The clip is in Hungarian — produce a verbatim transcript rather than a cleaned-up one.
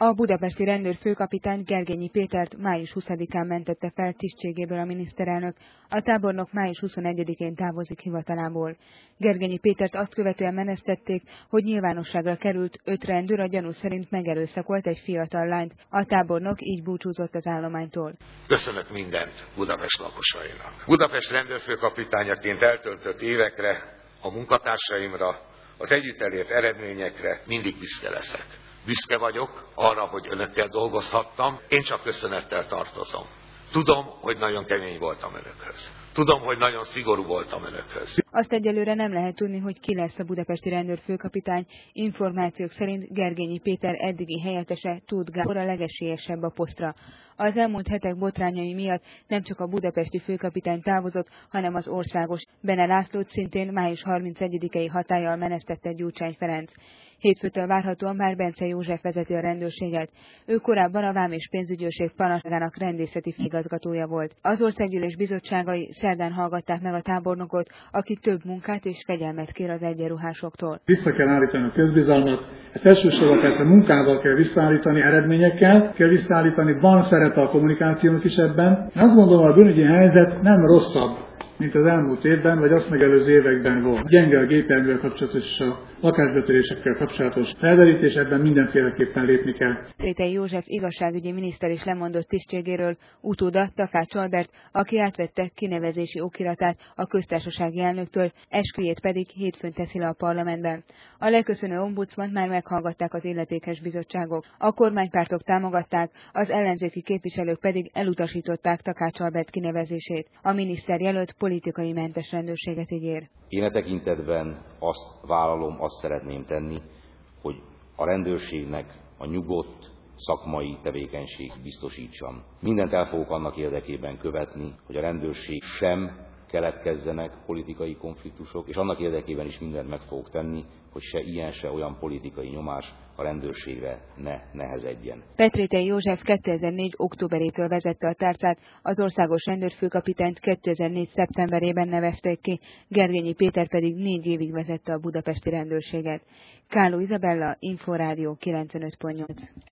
A budapesti rendőrfőkapitány Gergényi Pétert május huszadikán mentette fel tisztségéből a miniszterelnök, a tábornok május huszonegyedikén távozik hivatalából. Gergényi Pétert azt követően menesztették, hogy nyilvánosságra került öt rendőr a gyanú szerint megerőszakolt egy fiatal lányt. A tábornok így búcsúzott az állománytól. Köszönök mindent Budapest lakosainak. Budapest rendőrfőkapitányaként eltöltött évekre, a munkatársaimra, az együtt elért eredményekre mindig büszke leszek. Büszke vagyok arra, hogy önökkel dolgozhattam, én csak köszönettel tartozom. Tudom, hogy nagyon kemény voltam önökhöz. Tudom, hogy nagyon szigorú voltam önökhöz. Azt egyelőre nem lehet tudni, hogy ki lesz a budapesti rendőrfőkapitány. Információk szerint Gergényi Péter eddigi helyettese, Tóth Gábor a legesélyesebb a posztra. Az elmúlt hetek botrányai miatt nem csak a budapesti főkapitány távozott, hanem az országos. Bene Lászlót szintén május harmincegyedikei hatállyal menesztette Gyurcsány Ferenc. Hétfőtől várhatóan már Bence József vezeti a rendőrséget. Ő korábban a Vám és Pénzügyőrség panaszságának rendészeti igazgatója volt. Az Országgyűlés bizottságai szerdán hallgatták meg a tábornokot, aki több munkát és fegyelmet kér az egyenruhásoktól. Vissza kell állítani a közbizalmat, ezt elsősorban persze munkával kell visszaállítani, eredményekkel kell visszaállítani, van szerepe a kommunikációnak is ebben. Azt gondolom, a bűnügyi helyzet nem rosszabb, mint az elmúlt évben, vagy azt megelőző években volt. Gyenge a gépjárművel kapcsolatos és a lakásbetörésekkel kapcsolatos felderítés, ebben mindenféleképpen lépni kell. Petrétei József igazságügyi miniszter is lemondott tisztségéről, utóda Takács Albert, aki átvette kinevezési okiratát a köztársasági elnöktől, esküjét pedig hétfőn teszi le a parlamentben. A leköszönő ombudsmant már meghallgatták az illetékes bizottságok. A kormánypártok támogatták, az ellenzéki képviselők pedig elutasították Takács Albert kinevezését. A miniszter jelölt politikai mentes rendőrséget ígér. Én e tekintetben azt vállalom, azt szeretném tenni, hogy a rendőrségnek a nyugodt szakmai tevékenység biztosítsam. Mindent el fogok annak érdekében követni, hogy a rendőrség sem keletkezzenek politikai konfliktusok, és annak érdekében is mindent meg fogok tenni, hogy se ilyen, se olyan politikai nyomás a rendőrségre ne nehezedjen. Petrétei József kétezer-négy októberétől vezette a tárcát, az országos rendőrfőkapitányt kétezer-négy szeptemberében nevezték ki, Gergényi Péter pedig négy évig vezette a budapesti rendőrséget. Káló Izabella, Inforádió kilencvenöt pont nyolc.